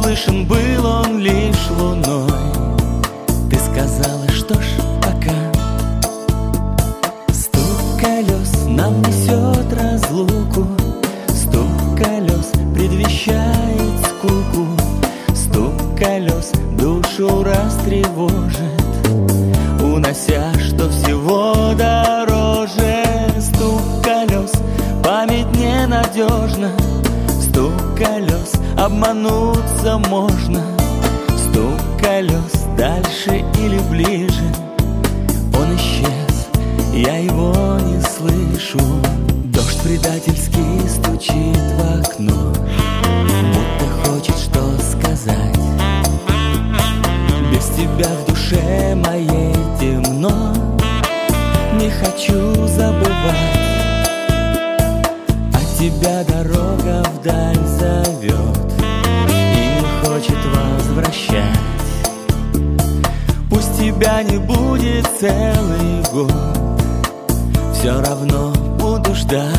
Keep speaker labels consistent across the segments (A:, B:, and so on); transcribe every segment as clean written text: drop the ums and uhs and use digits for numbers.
A: слышен был он лишь луной. Ты сказала, что ж, пока. Стук колес нам несет разлуку, стук колес предвещает скуку, стук колес душу растревожит, унося, что всего дороже. Стук колес, память ненадежна, стук колес, обмануться можно. Стук колес, дальше или ближе, он исчез, я его не слышу. Дождь предательски стучит в окно, будто хочет что сказать. Без тебя в душе моей темно, не хочу забывать. От тебя дорога вдаль зовет и не хочет возвращать. Пусть тебя не будет целый год, все равно буду ждать.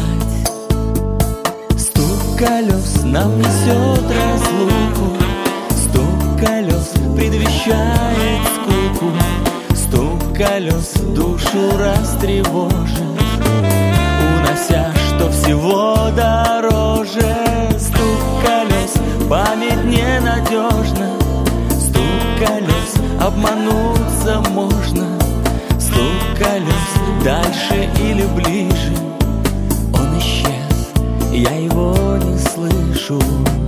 A: Стук колес нам несет разлуку, стук колес предвещает скуку, стук колес душу растревожит, унося, что всего дороже. Стук колес, память ненадежна, стук колес, обмануться можно. Стук колес, дальше или ближе, он исчез, я его не слышу.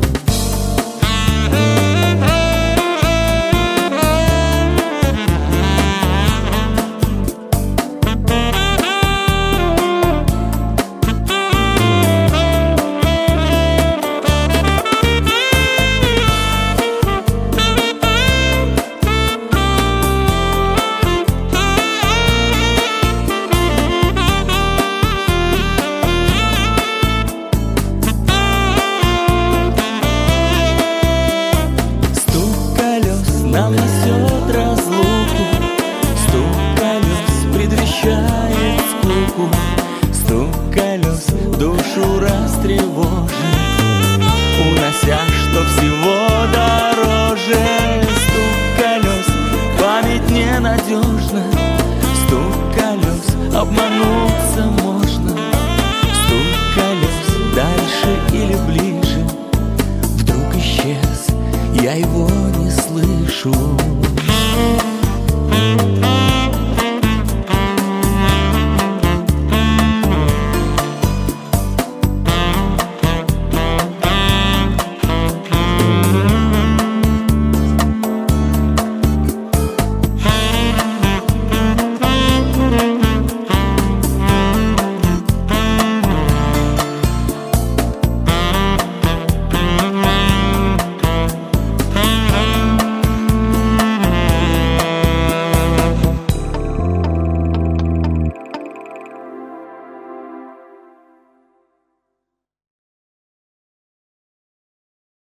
A: Нам несет разлуку, стук колес предвещает скуку, стук колес душу растревожит, унося, что всего дороже. Стук колес, память ненадежна, стук колес, обмануться можно. Стук колес, дальше или ближе, вдруг исчез, я его не слышу.